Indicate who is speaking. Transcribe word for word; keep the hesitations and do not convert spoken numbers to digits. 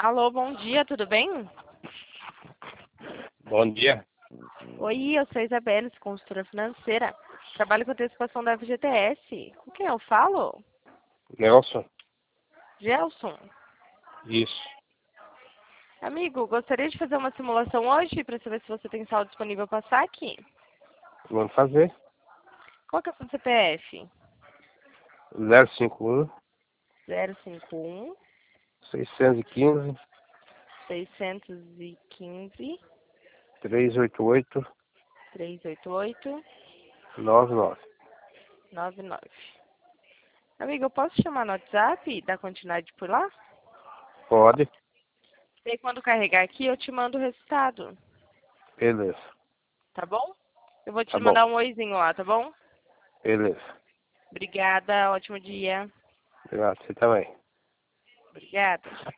Speaker 1: Alô, bom dia, tudo bem?
Speaker 2: Bom dia.
Speaker 1: Oi, eu sou a Isabelle, consultora financeira. Trabalho com antecipação da F G T S. Com quem eu falo?
Speaker 2: Nelson?
Speaker 1: Gelson.
Speaker 2: Isso.
Speaker 1: Amigo, gostaria de fazer uma simulação hoje para saber se você tem saldo disponível para saque?
Speaker 2: Vamos fazer.
Speaker 1: Qual que é o seu C P F?
Speaker 2: zero cinco um,
Speaker 1: zero cinco um,
Speaker 2: seiscentos e quinze,
Speaker 1: seiscentos e quinze,
Speaker 2: trezentos e oitenta e oito,
Speaker 1: trezentos e oitenta e oito,
Speaker 2: noventa e nove.
Speaker 1: noventa e nove. Amigo, eu posso chamar no WhatsApp e dar continuidade por lá?
Speaker 2: Pode?
Speaker 1: E aí, quando carregar aqui, eu te mando o resultado,
Speaker 2: Beleza.
Speaker 1: tá bom? Eu vou
Speaker 2: Tá
Speaker 1: te
Speaker 2: bom.
Speaker 1: mandar um oizinho lá, tá bom?
Speaker 2: Beleza.
Speaker 1: Obrigada, ótimo dia.
Speaker 2: Obrigado. Você também.
Speaker 1: Obrigada.